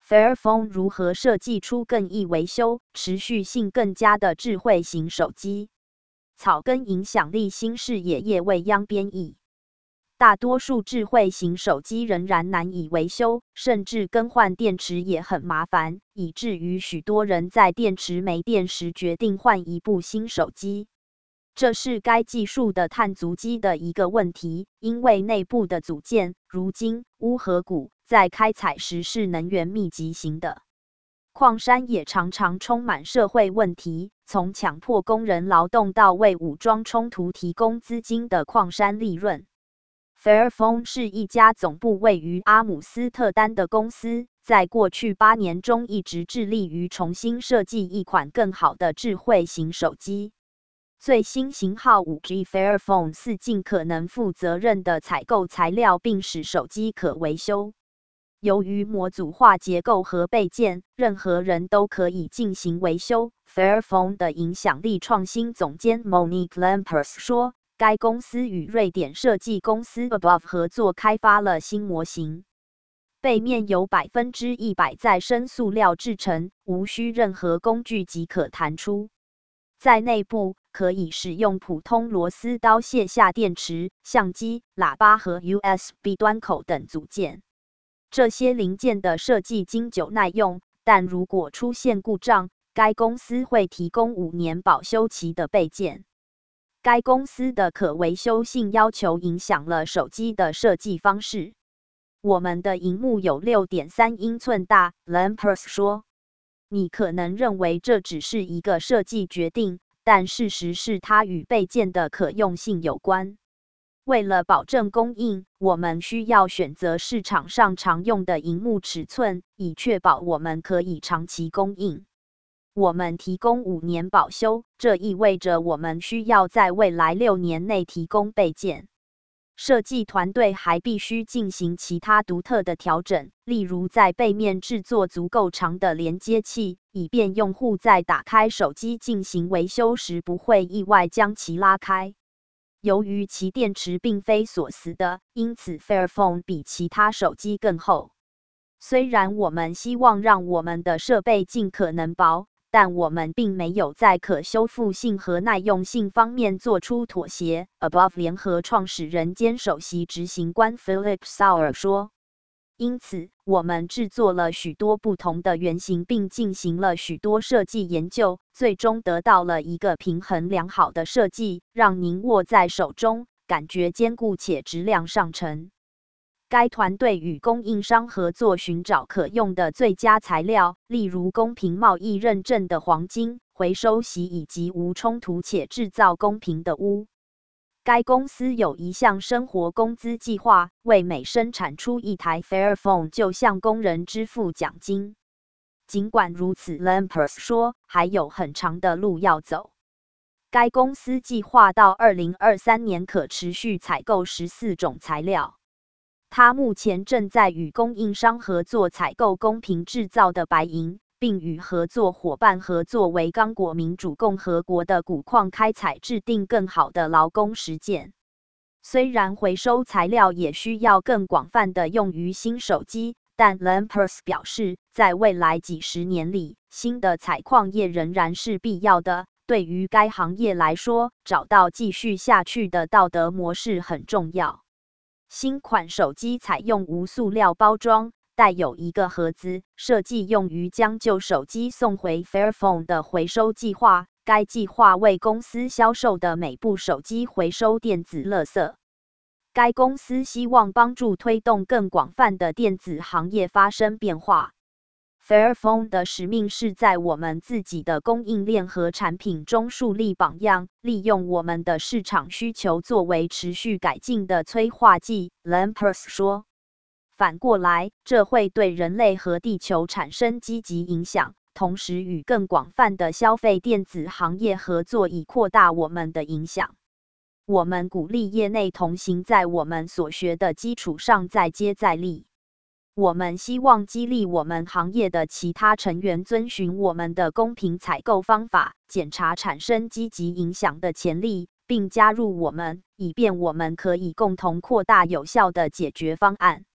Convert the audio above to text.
Fairphone 如何设计出更易维修、持续性更佳的智慧型手机？草根影响力新视野叶未央编译。大多数智慧型手机仍然难以维修，甚至更换电池也很麻烦，以至于许多人在电池没电时决定换一部新手机。这是该技术的碳足迹的一个问题，因为内部的组件，如金、钨和钴，在开采时是能源密集型的。矿山也常常充满社会问题，从强迫工人劳动到为武装冲突提供资金的矿山利润。Fairphone 是一家总部位于阿姆斯特丹的公司，在过去8年中一直致力于重新设计一款更好的智慧型手机。最新型号 5G Fairphone 4尽可能负责任地采购材料，并使手机可维修。由于模组化结构和备件，任何人都可以进行维修。Fairphone 的影响力创新总监 Monique Lampers 说，该公司与瑞典设计公司 Above 合作开发了新模型。背面由100%再生塑料制成，无需任何工具即可弹出。在内部可以使用普通螺丝刀卸下电池、相机、喇叭和 USB 端口等组件。这些零件的设计经久耐用，但如果出现故障，该公司会提供5年保修期的备件。该公司的可维修性要求影响了手机的设计方式。我们的萤幕有 6.3 英寸大 ，Lampers 说。你可能认为这只是一个设计决定，但事实是它与备件的可用性有关。为了保证供应，我们需要选择市场上常用的萤幕尺寸，以确保我们可以长期供应。我们提供5年保修，这意味着我们需要在未来6年内提供备件。设计团队还必须进行其他独特的调整，例如在背面制作足够长的连接器，以便用户在打开手机进行维修时不会意外将其拉开。由于其电池并非锁死的，因此 Fairphone 比其他手机更厚。虽然我们希望让我们的设备尽可能薄，但我们并没有在可修复性和耐用性方面做出妥协。Above 联合创始人兼首席执行官 Philip Sauer 说。因此，我们制作了许多不同的原型，并进行了许多设计研究，最终得到了一个平衡良好的设计，让您握在手中，感觉坚固且质量上乘。该团队与供应商合作，寻找可用的最佳材料，例如公平贸易认证的黄金、回收锡以及无冲突且制造公平的钨。该公司有一项生活工资计划，为每生产出一台 Fairphone 就向工人支付奖金。尽管如此 ，Lampers 说，还有很长的路要走。该公司计划到2023年可持续采购14种材料。他目前正在与供应商合作采购公平制造的白银，并与合作伙伴合作为刚果民主共和国的钴矿开采制定更好的劳工实践。虽然回收材料也需要更广泛的用于新手机，但 Lampers 表示，在未来几十年里，新的采矿业仍然是必要的。对于该行业来说，找到继续下去的道德模式很重要。新款手机采用无塑料包装，带有一个盒子，设计用于将旧手机送回 Fairphone 的回收计划。该计划为公司销售的每部手机回收电子垃圾。该公司希望帮助推动更广泛的电子行业发生变化。Fairphone 的使命是在我们自己的供应链和产品中树立榜样，利用我们的市场需求作为持续改进的催化剂。Lampers 说。反过来，这会对人类和地球产生积极影响，同时与更广泛的消费电子行业合作，以扩大我们的影响。我们鼓励业内同行，在我们所学的基础上再接再厉。我们希望激励我们行业的其他成员遵循我们的公平采购方法，检查产生积极影响的潜力，并加入我们，以便我们可以共同扩大有效的解决方案。